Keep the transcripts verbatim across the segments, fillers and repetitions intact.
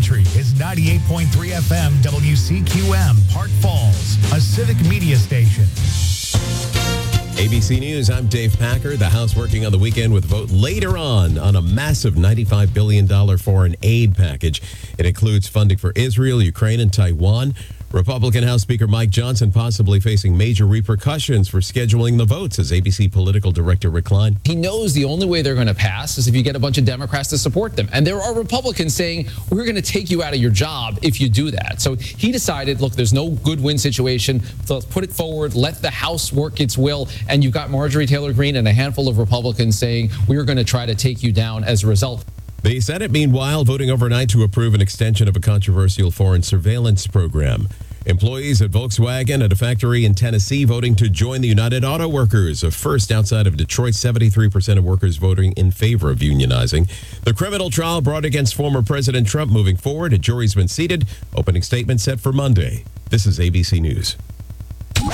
Country is ninety-eight point three F M W C Q M, Park Falls, a civic media station. A B C News, I'm Dave Packer. The House working on the weekend with a vote later on on a massive ninety-five billion dollars foreign aid package. It includes funding for Israel, Ukraine, and Taiwan. Republican House Speaker Mike Johnson possibly facing major repercussions for scheduling the votes, as A B C political director Rick Klein. He knows the only way they're going to pass is if you get a bunch of Democrats to support them. And there are Republicans saying, we're going to take you out of your job if you do that. So he decided, look, there's no good win situation. So let's put it forward, let the House work its will. And you've got Marjorie Taylor Greene and a handful of Republicans saying, we're going to try to take you down as a result. The Senate, meanwhile, voting overnight to approve an extension of a controversial foreign surveillance program. Employees at Volkswagen at a factory in Tennessee voting to join the United Auto Workers, a first outside of Detroit. seventy-three percent of workers voting in favor of unionizing. The criminal trial brought against former President Trump moving forward. A jury's been seated. Opening statement set for Monday. This is A B C News. If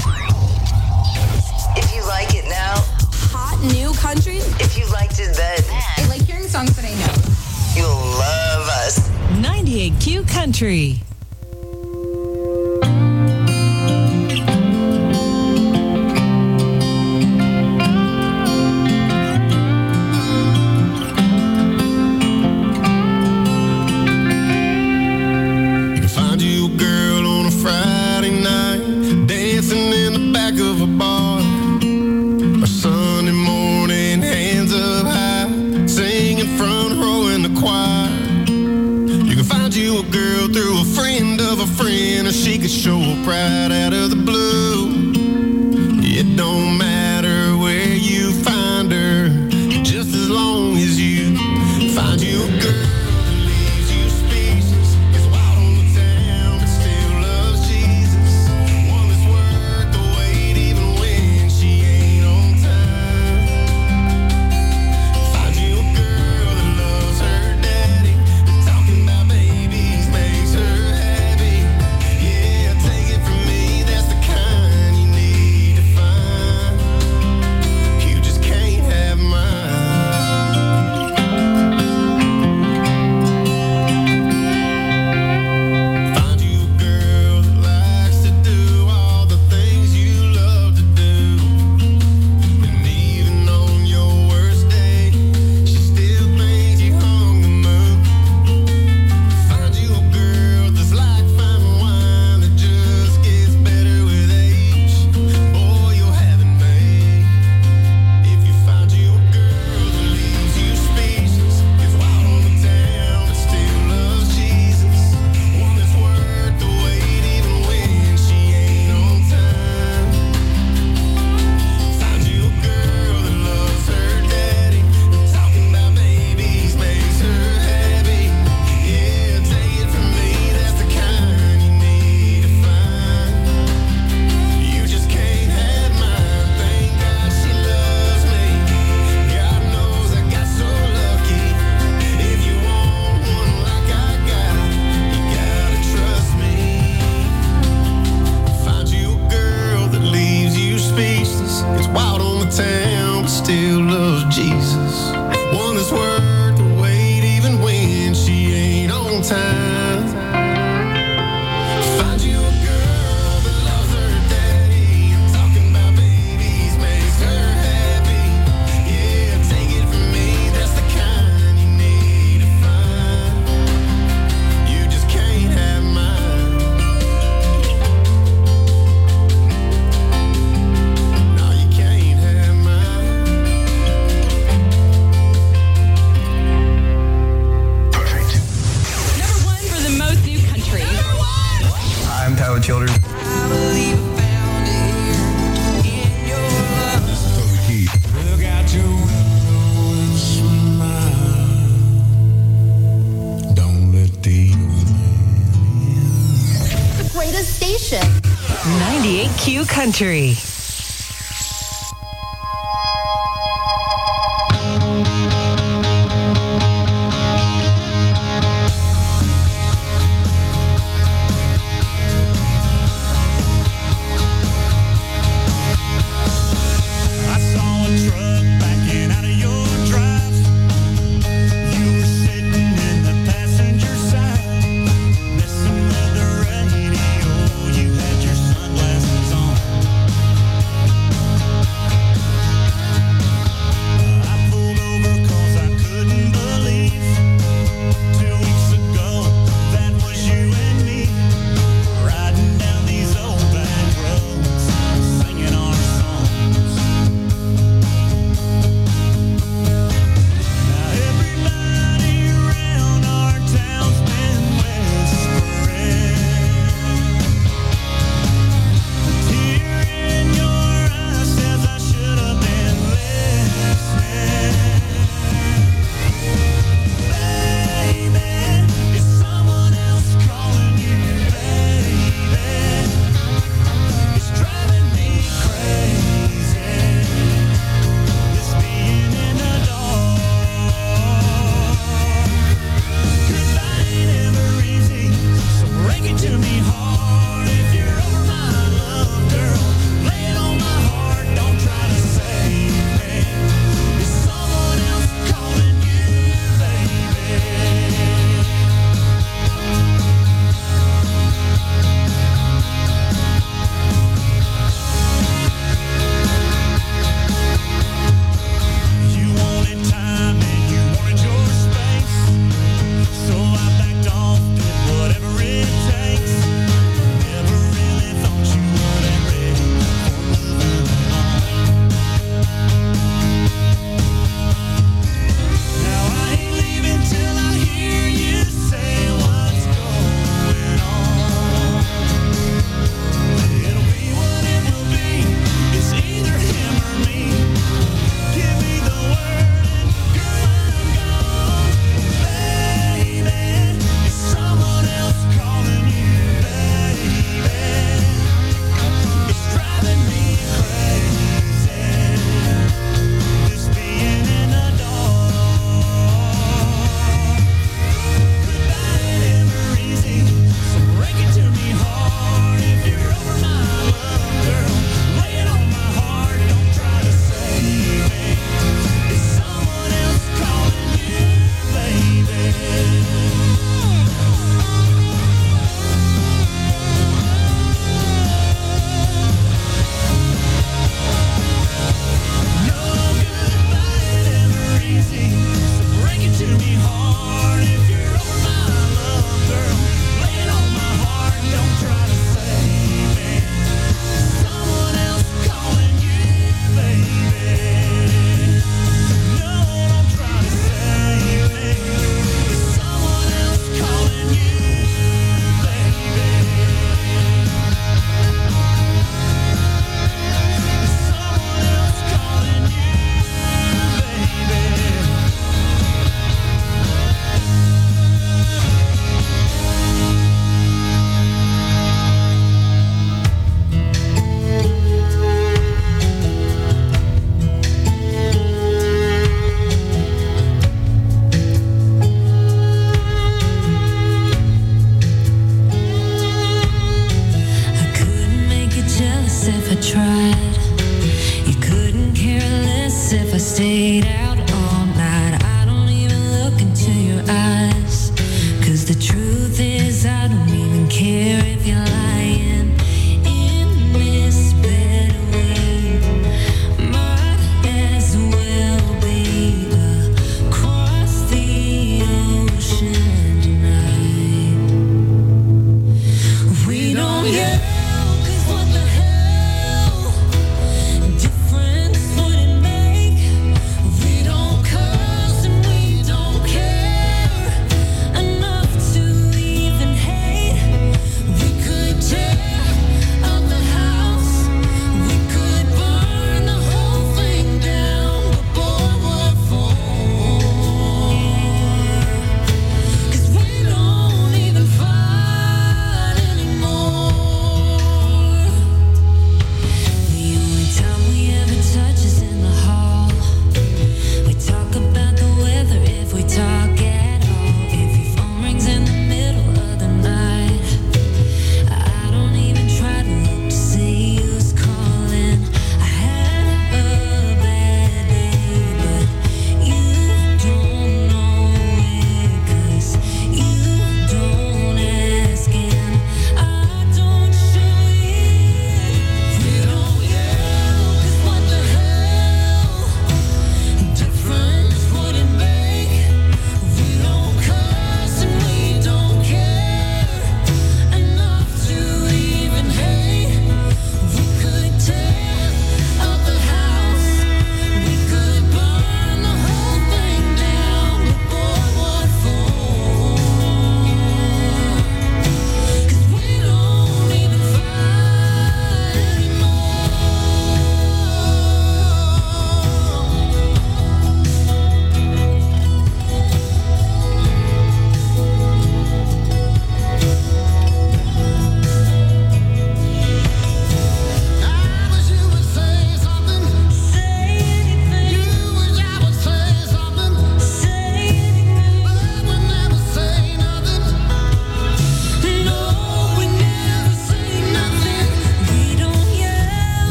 you like it now, hot new country. If you liked it then, I like hearing songs that I know. You'll love us. ninety-eight Q Country. She could show up right out of the blue. It don't matter where you find her, just as long as you find you a girl that leaves you speechless. Gets wild on the town, but still loves Jesus. One that's worth the wait, even when she ain't on time. Find you a girl that loves her daddy, and talking about babies makes her happy. Take it from me, that's the kind you need to find. You just can't have mine. Find you a girl that likes to do all the things you love to do. And even on your worst day, she still thinks you hung the moon. Find you a girl that's like fine wine that just gets better with age. Boy, you'll have it made. If you find you a girl that leaves you speechless, gets wild on the town but still loves Jesus. One that's worth the wait even when she ain't on time. Find you a girl that loves her daddy, and talking about babies makes her happy. Yeah, take it from me, that's the kind you need to find. You just can't have mine. Thank God she loves me. God knows I got so lucky. If you want one like I got, you gotta trust me. Find you a girl that leaves you speechless. Gets wild on the town, but still loves Jesus. One that's worth the wait, even when she ain't on time. Find you a girl that loves her daddy, and talking about babies makes her happy. Yeah, take it from me, that's the kind you need to find. You just can't have mine. No, you can't have mine. Number one for the most new country. I'm Tyler Childers. Look out your window and smile. Don't let the old man in. The greatest station. ninety-eight Q Country. I saw a truck backing out of your drive. You were sitting in the passenger side.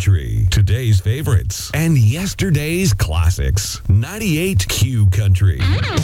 Country. Today's favorites and yesterday's classics. ninety-eight Q Country.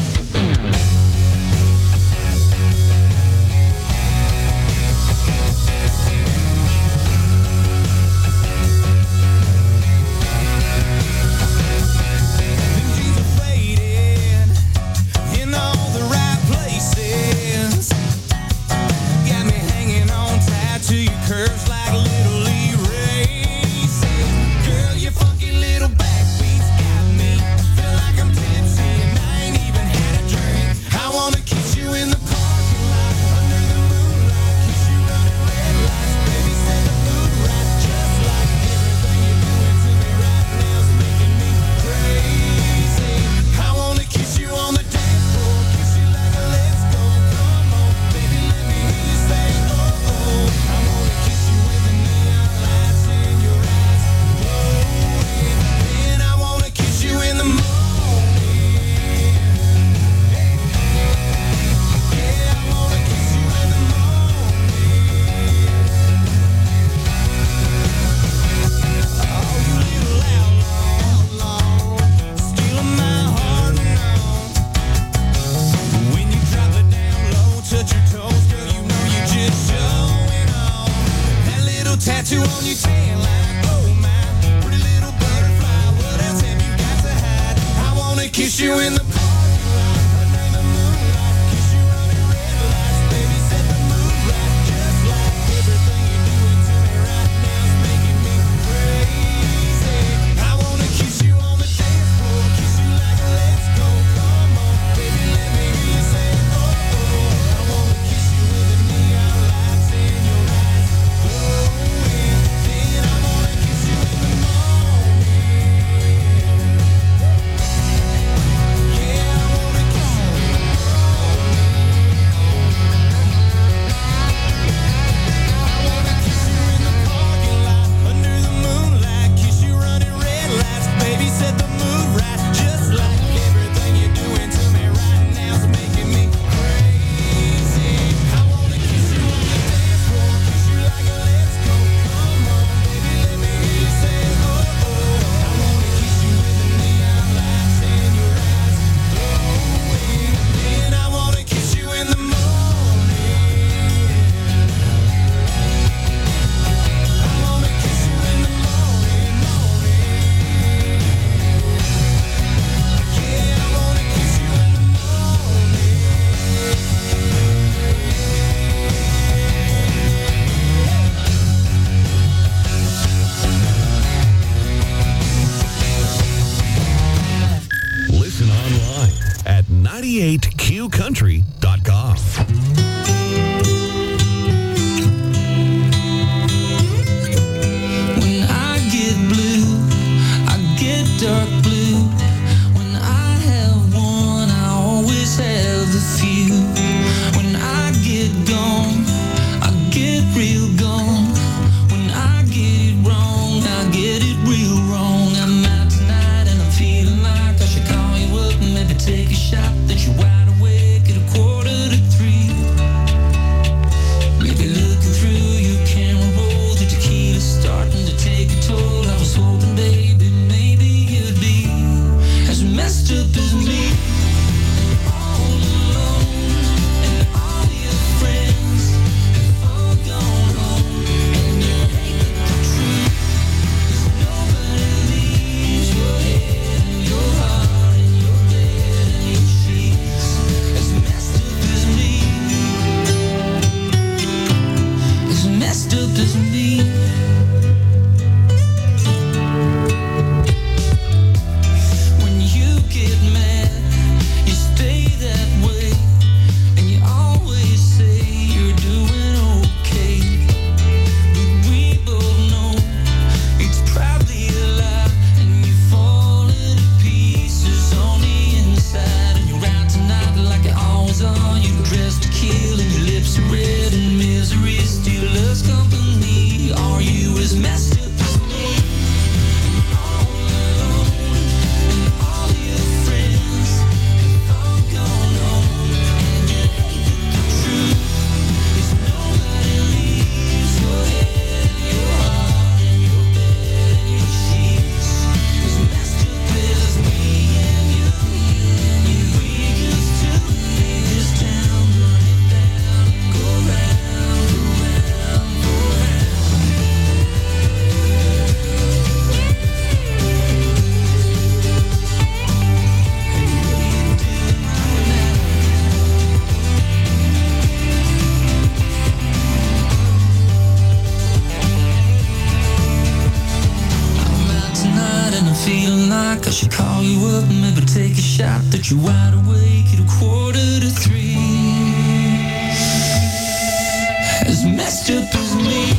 Curves like little Lee races. Girl, your funky little backbeats got me. Feel like I'm tipsy and I ain't even had a drink. I wanna kiss you in the parking lot, under the moonlight. Kiss you running red lights. Baby, set the mood right. Just like everything you're doing to me right now is making me crazy. I wanna kiss you on the dance floor. Kiss you like a let's go. Come on, baby, let me hear you say oh oh. I wanna kiss you with the neon lights in your eyes glowing. Then I wanna kiss you in the morning. Yeah, I wanna kiss you in the morning. Oh, you little outlaw, stealing my heart now. When you drop it down low, touch your toes, girl, you know you just showing off. That little tattoo on your tan line, oh my, pretty little butterfly. What else have you got to hide? I wanna kiss you in the parking lot, under the moonlight. Kiss you running red lights, baby, set the mood right. Just like everything you're doing to me right now is making me crazy. I wanna kiss you on the dance floor, kiss you like a let's go. Come on, baby, let me hear you say oh oh. I wanna kiss you with the neon lights in your eyes glowing. Then I wanna kiss you in the morning. Yeah, I wanna kiss you in the morning. I wanna kiss you in the parking lot, under the moonlight. Kiss you running red lights, baby, set the mood right. Just like everything you're doing to me right now is making me crazy. I wanna kiss you on the dance floor, kiss you like a let's go. Come on, baby, let me hear you say oh oh. I wanna kiss you with the neon lights in your eyes glowing. Then I wanna kiss you in the morning. I wanna kiss you in the morning, morning. Yeah, I wanna kiss you in the morning. Listen online at ninety-eight Q country dot com. When I get blue, I get dark blue. When I have one, I always have a few. When I get gone, I get real gone. When I get it wrong, I get it real wrong. I'm out tonight and I'm feeling like I should call you up and maybe take a shot. That you're wide awake at a quarter to three. Maybe looking through your camera roll, the tequila's starting to take a toll. I was hoping, baby, maybe you'd be as messed up as me. All alone, and all your friends have all gone home. And you hate the truth, 'cause nobody leaves your head and your heart and your bed and your sheets as messed up as me. As messed up as me. When you get mad, you stay that way, and you always say you're doing okay. But we both know it's probably a lie, and you fall into pieces on the inside. And you're out tonight like you always are. You're dressed to kill, and your lips are red, and misery still loves company. Are you like I should call you up and maybe take a shot that you're wide awake at a quarter to three. As messed up as me.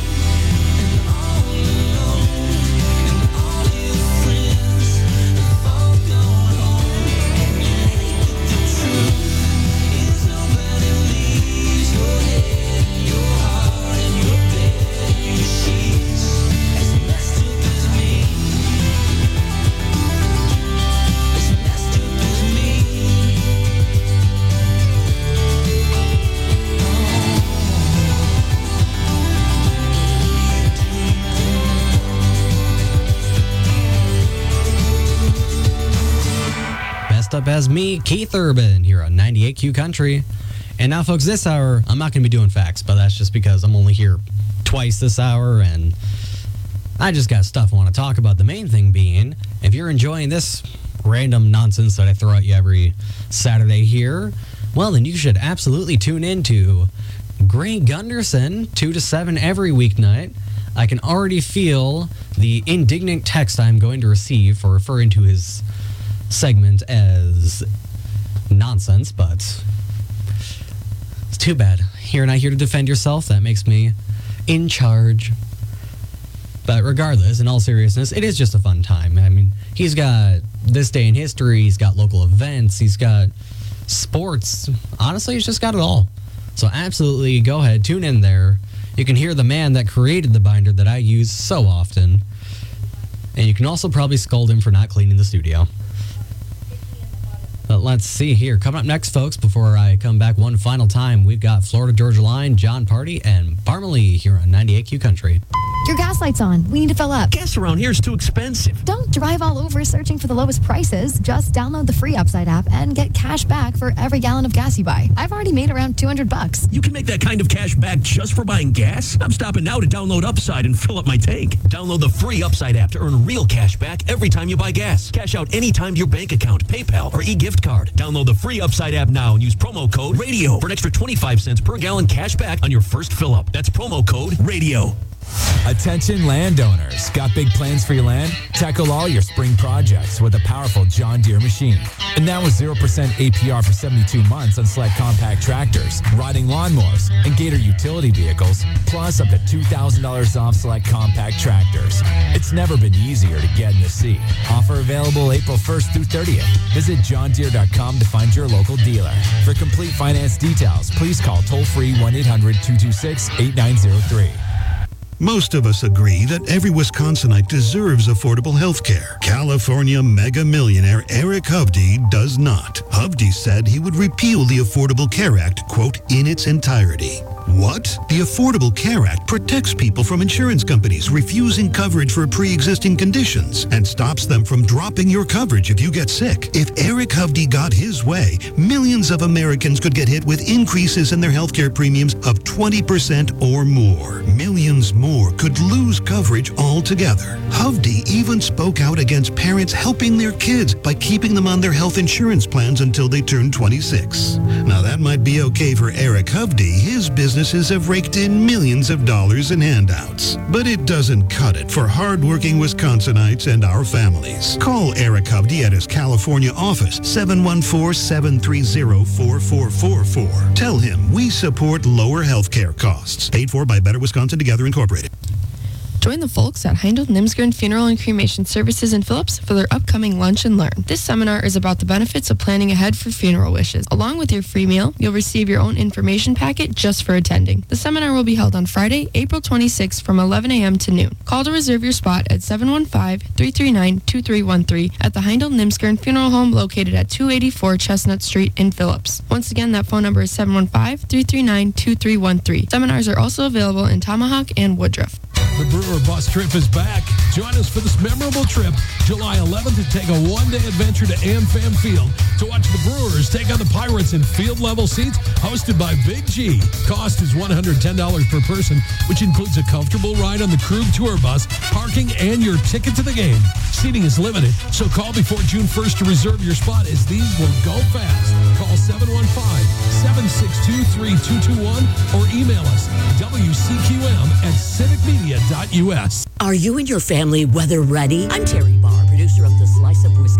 Up as me, Keith Urban, here on ninety-eight Q Country. And now, folks, this hour, I'm not going to be doing facts, but that's just because I'm only here twice this hour, and I just got stuff I want to talk about. The main thing being, if you're enjoying this random nonsense that I throw at you every Saturday here, well, then you should absolutely tune in to Grant Gunderson, two to seven every weeknight. I can already feel the indignant text I'm going to receive for referring to his segment as nonsense, but it's too bad. You're not here to defend yourself. That makes me in charge. But regardless, in all seriousness, it is just a fun time. I mean, he's got this day in history, he's got local events, he's got sports. Honestly, he's just got it all. So absolutely go ahead, tune in there. You can hear the man that created the binder that I use so often. And you can also probably scold him for not cleaning the studio. But let's see here. Coming up next, folks, before I come back one final time, we've got Florida Georgia Line, John Party, and Parmalee here on ninety-eight Q Country. Your gas light's on. We need to fill up. Gas around here is too expensive. Don't drive all over searching for the lowest prices. Just download the free Upside app and get cash back for every gallon of gas you buy. I've already made around two hundred bucks. You can make that kind of cash back just for buying gas? I'm stopping now to download Upside and fill up my tank. Download the free Upside app to earn real cash back every time you buy gas. Cash out anytime to your bank account, PayPal, or e-gift card. Download the free Upside app now and use promo code RADIO for an extra twenty-five cents per gallon cash back on your first fill up. That's promo code RADIO. Attention landowners. Got big plans for your land? Tackle all your spring projects with a powerful John Deere machine. And now with zero percent A P R for seventy-two months on select compact tractors, riding lawnmowers, and Gator utility vehicles, plus up to two thousand dollars off select compact tractors. It's never been easier to get in the seat. Offer available April first through thirtieth. Visit john deere dot com to find your local dealer. For complete finance details, please call toll-free one eight hundred two two six eight nine zero three. Most of us agree that every Wisconsinite deserves affordable health care. California mega millionaire Eric Hovde does not. Hovde said he would repeal the Affordable Care Act, quote, in its entirety. What? The Affordable Care Act protects people from insurance companies refusing coverage for pre-existing conditions and stops them from dropping your coverage if you get sick. If Eric Hovde got his way, millions of Americans could get hit with increases in their health care premiums of twenty percent or more. Millions more could lose coverage altogether. Hovde even spoke out against parents helping their kids by keeping them on their health insurance plans until they turn twenty-six. Now that might be okay for Eric Hovde. His businesses have raked in millions of dollars in handouts. But it doesn't cut it for hardworking Wisconsinites and our families. Call Eric Hovde at his California office, seven one four, seven three zero, four four four four. Tell him we support lower health care costs. Paid for by Better Wisconsin Together Incorporated. Join the folks at Heindel Nimsgren Funeral and Cremation Services in Phillips for their upcoming Lunch and Learn. This seminar is about the benefits of planning ahead for funeral wishes. Along with your free meal, you'll receive your own information packet just for attending. The seminar will be held on Friday, April twenty-sixth from eleven a.m. to noon. Call to reserve your spot at seven one five, three three nine, two three one three at the Heindel Nimsgren Funeral Home located at two eighty-four Chestnut Street in Phillips. Once again, that phone number is seven one five, three three nine, two three one three. Seminars are also available in Tomahawk and Woodruff. The Brewer Bus Trip is back. Join us for this memorable trip, July eleventh, to take a one-day adventure to AmFam Field to watch the Brewers take on the Pirates in field-level seats, hosted by Big G. Cost is one hundred ten dollars per person, which includes a comfortable ride on the Krug Tour Bus, parking, and your ticket to the game. Seating is limited, so call before June first to reserve your spot, as these will go fast. Call seven one five, seven six two, three two two one or email us W C Q M at civic media dot U S. Are you and your family weather ready? I'm Terry Barr, producer of The Slice of Wisconsin.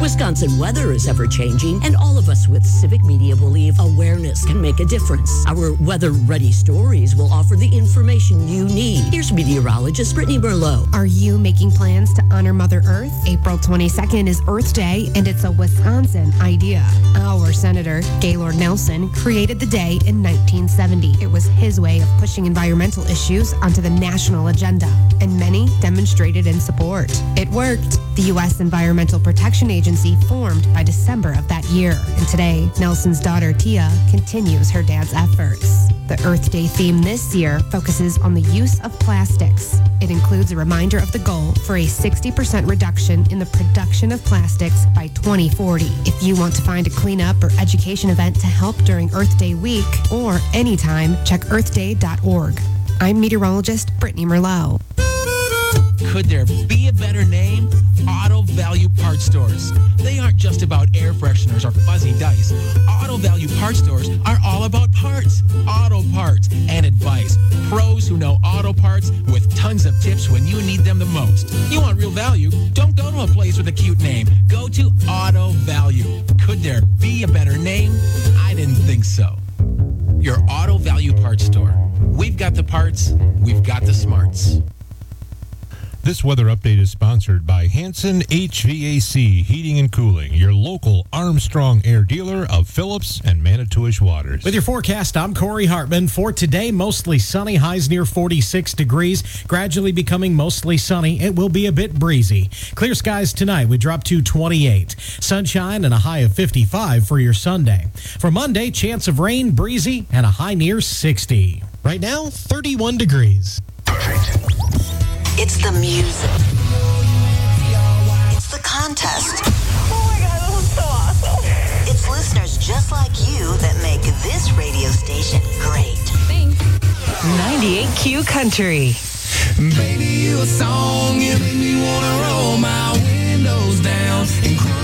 Wisconsin weather is ever-changing, and all of us with Civic Media believe awareness can make a difference. Our weather-ready stories will offer the information you need. Here's meteorologist Brittany Merlot. Are you making plans to honor Mother Earth? April twenty-second is Earth Day, and it's a Wisconsin idea. Our Senator, Gaylord Nelson, created the day in nineteen seventy. It was his way of pushing environmental issues onto the national agenda, and many demonstrated in support. It worked. The U S Environmental Protection Agency formed by December of that year, and today, Nelson's daughter, Tia, continues her dad's efforts. The Earth Day theme this year focuses on the use of plastics. It includes a reminder of the goal for a sixty percent reduction in the production of plastics by twenty forty. If you want to find a cleanup or education event to help during Earth Day week or anytime, check earth day dot org. I'm meteorologist Brittany Merlot. Could there be a better name? Auto Value Parts Stores. They aren't just about air fresheners or fuzzy dice. Auto Value Parts Stores are all about parts, auto parts, and advice. Pros who know auto parts with tons of tips when you need them the most. You want real value? Don't go to a place with a cute name. Go to Auto Value. Could there be a better name? I didn't think so. Your Auto Value Parts Store. We've got the parts. We've got the smarts. This weather update is sponsored by Hanson H V A C Heating and Cooling, your local Armstrong Air dealer of Phillips and Manitowish Waters. With your forecast, I'm Corey Hartman. For today, mostly sunny, highs near forty-six degrees, gradually becoming mostly sunny. It will be a bit breezy. Clear skies tonight, we drop to twenty-eight. Sunshine and a high of fifty-five for your Sunday. For Monday, chance of rain, breezy, and a high near sixty. Right now, thirty-one degrees. It's the music. It's the contest. Oh my God, this is so awesome. It's listeners just like you that make this radio station great. Thanks. ninety-eight Q Country. Baby, you a song, you make me wanna roll my windows down and cruise.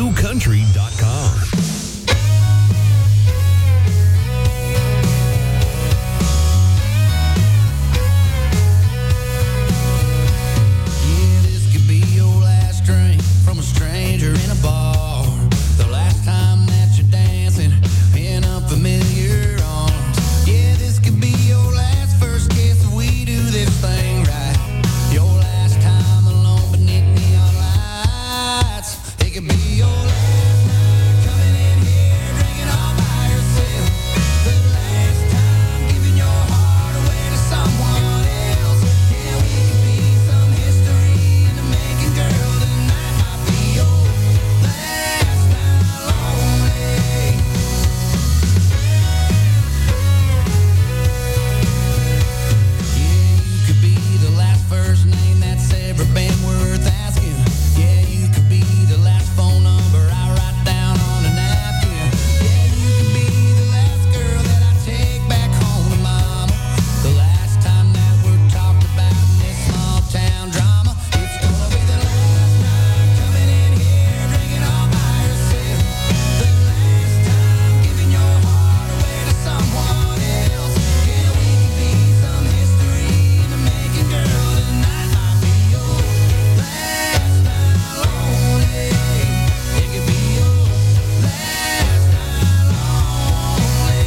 q country dot com. Yeah, this could be your last drink from a stranger in a bar. The last time that you're dancing in unfamiliar arms. Yeah, this could be your last first kiss if we do this thing right. Your last time alone beneath neon lights. It could be your last night coming in here drinking all by yourself. The last time giving your heart away to someone else. Yeah, we could be some history in the making, girl. Tonight might be your last night lonely. Yeah, you could be the last first name that's ever been worth asking. Yeah, you could be the last phone number I write down on a napkin. Yeah, you could be the last girl that I take back home to mama. The last time that we're talked about in this small town drama. It's gonna be the last night coming in here drinking all by yourself. The last time giving your heart away to someone else. Yeah, we could be some history in the making, girl. Tonight might be your last night lonely. It could be your last night lonely.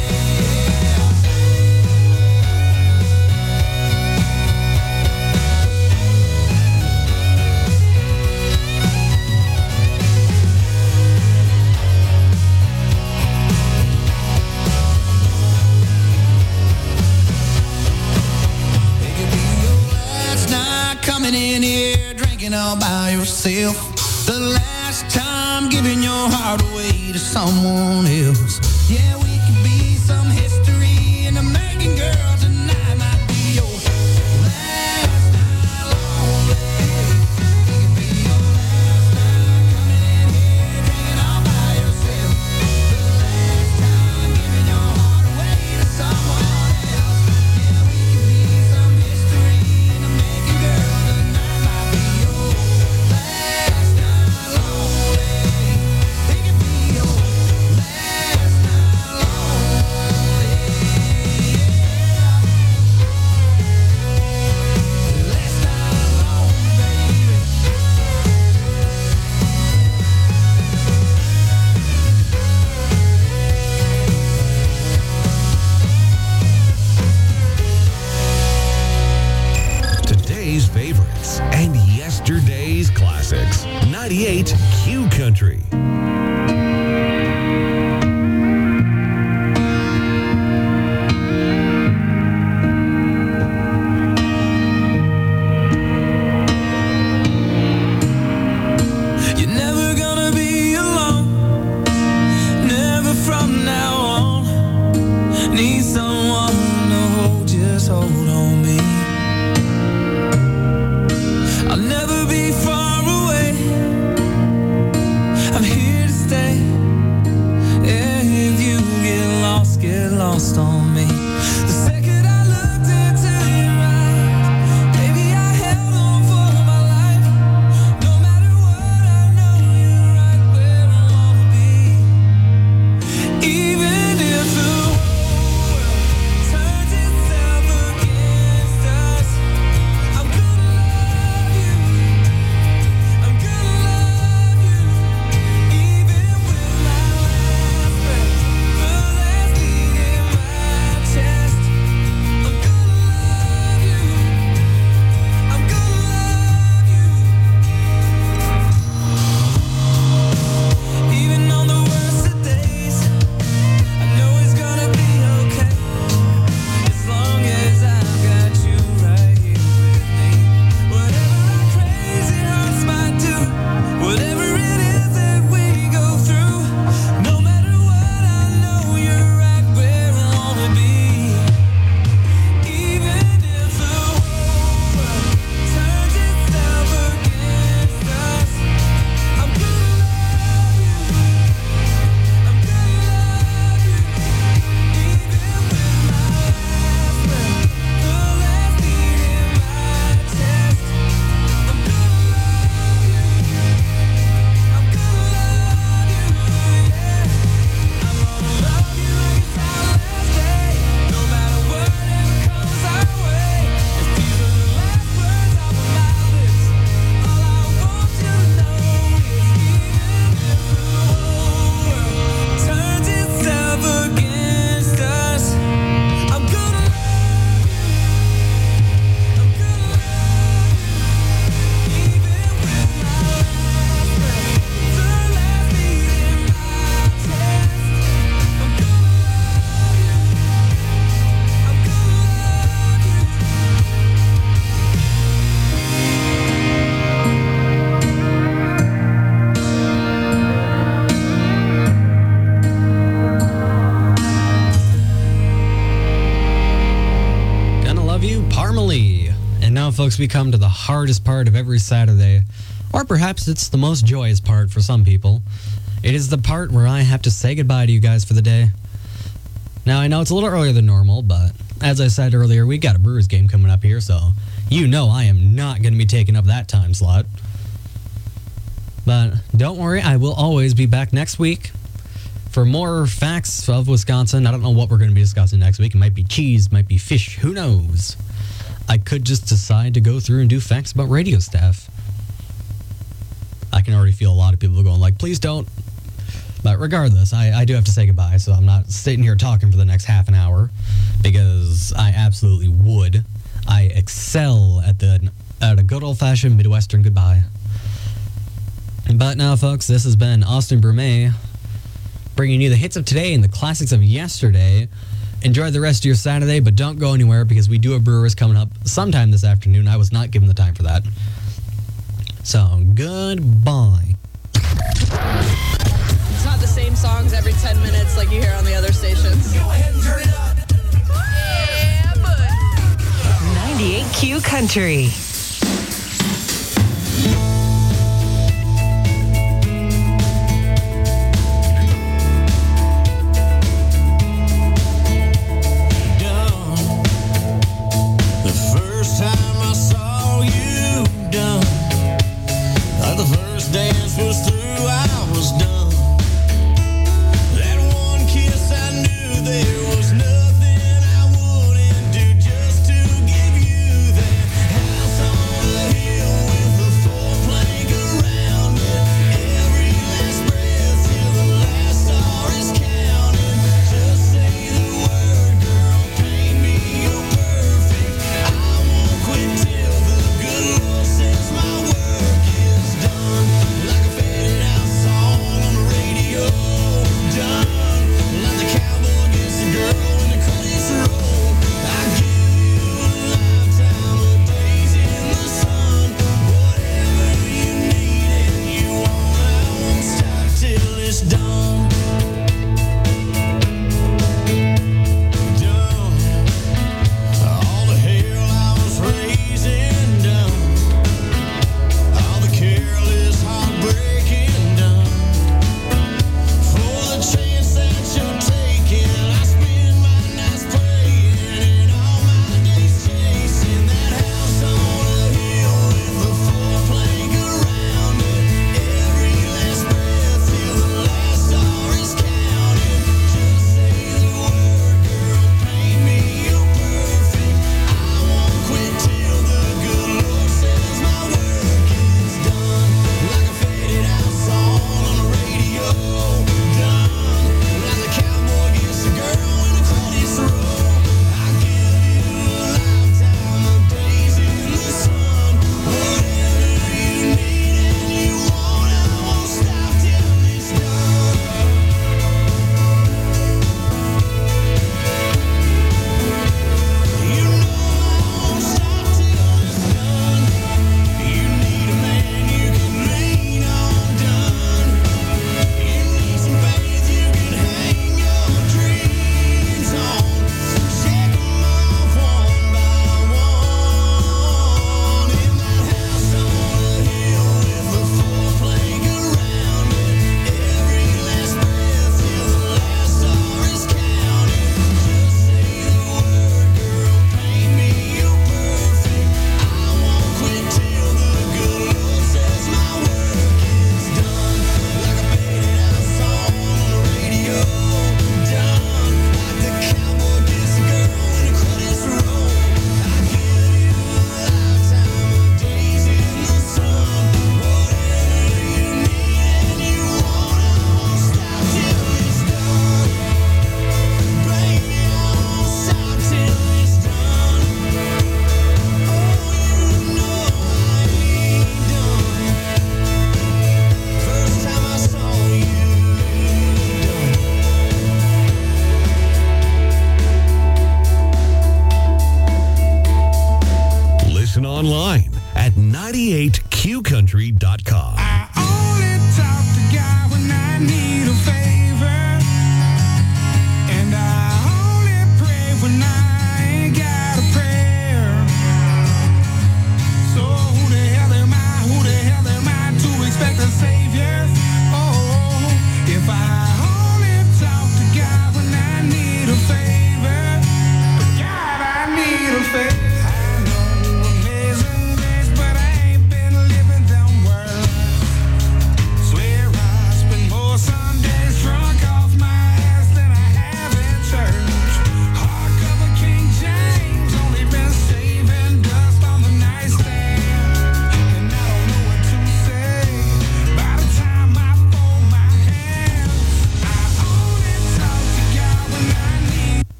It could be your last night coming in here drinking all by yourself. The last time giving your heart away to someone else. Yeah, we could be some history in the making, girl. Tonight might be your last night lonely. It could be your last night coming in here drinking all by yourself. The last time giving your heart away to someone else. Yeah, we could be some history in the making, girl. Tonight might be your last night lonely. It could be your last night lonely. Last night lonely, baby. Today's favorites and yesterday's classics. ninety-eight Q Country. You're never gonna be alone. Never from now on. Need someone to hold, just hold on me. I'll never be far away. I'm here to stay. Yeah, if you get lost, get lost on me. The second I looked into your eyes, baby, I held on for my life. No matter what, I know you're right where I wanna be. Even if the whole world turns itself against us, I'm gonna love you. I'm gonna love you. Even with my last breath, the last beat in my folks, we come to the hardest part of every Saturday, or perhaps it's the most joyous part for some people. It is the part where I have to say goodbye to you guys for the day. Now, I know it's a little earlier than normal, but as I said earlier, we got a Brewers game coming up here, so you know I am not going to be taking up that time slot. But don't worry, I will always be back next week for more facts of Wisconsin. I don't know what we're going to be discussing next week. It might be cheese, might be fish, who knows? I could just decide to go through and do facts about radio staff. I can already feel a lot of people going like, please don't. But regardless, I, I do have to say goodbye, so I'm not sitting here talking for the next half an hour because I absolutely would. I excel at the at a good old-fashioned Midwestern goodbye. But now, folks, this has been Austin Brumet bringing you the hits of today and the classics of yesterday. Enjoy the rest of your Saturday, but don't go anywhere because we do have Brewers coming up sometime this afternoon. I was not given the time for that. So, goodbye. It's not the same songs every ten minutes like you hear on the other stations. Go ahead and turn it up. Yeah, bud. ninety-eight Q Country. Dance was through, I was done. That one kiss, I knew there was nothing I wouldn't do just to give you that house on the hill with the four plank around it. Every last breath till the last star is counted. Just say the word, girl, paint me you're perfect. I won't quit till the good Lord says my work is done. Like a faded out song on the radio, done. Like the cowboy gets the girl when the credits roll. I give you a lifetime of days in the sun. Whatever you need and you want, I won't stop till it's done. Done. All the hell I was raising, done. All the careless heartbreaking done. For the chance that you're taking, I spend my nights praying and all my days chasing that house on a hill with the four plank around it. Every last breath till the last star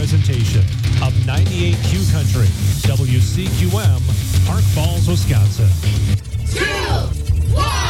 presentation of ninety-eight Q Country, W C Q M, Park Falls, Wisconsin. Two, one.